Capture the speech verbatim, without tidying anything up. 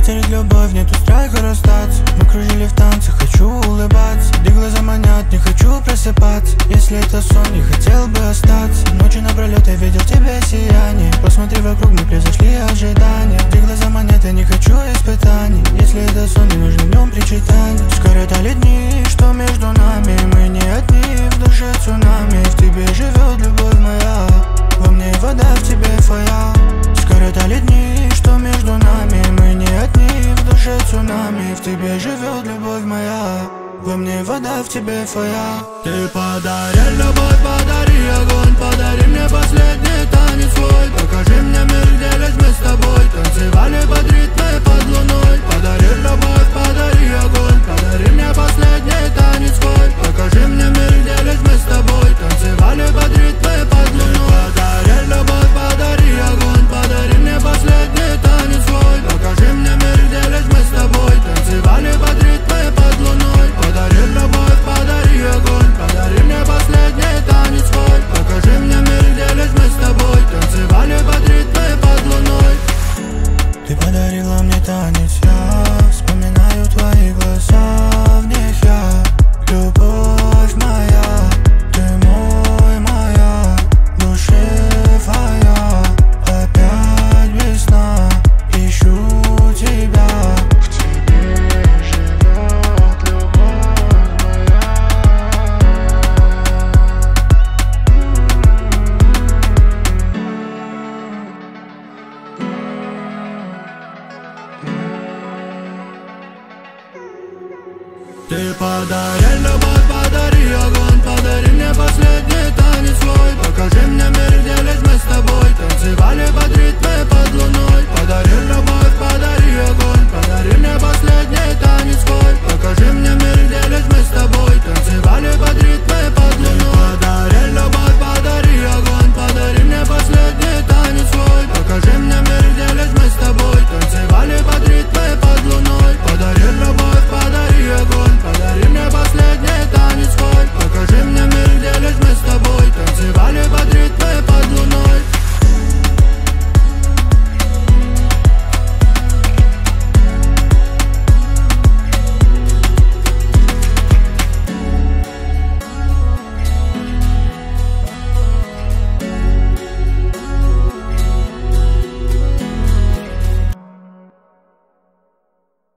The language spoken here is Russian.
потерять любовь, нету страха расстаться. Мы кружили в танце, хочу улыбаться. Где глаза манят, не хочу просыпаться. Если это сон, не хотел бы остаться. Ночью напролет я видел тебе сияние. Посмотри вокруг, мы превзошли ожидания. Где глаза манят, я не хочу испытаний. Если это сон, не нужно в нем причитания. Скоротали дни, что между нами. Мы не одни, в душе цунами. В тебе живет любовь моя, во мне вода, в тебе фая. Скоротали дни, что между нами. Мы не одни, в душе цунами. В тебе живет любовь моя, во мне вода, в тебе фая. Ты подари любовь, подари огонь. Подари мне последний танец свой. Покажи мне мир, где лишь мы с тобой танцевали под ритмы, под луной. Подари любовь, подари огонь. Подари мне последний танец свой.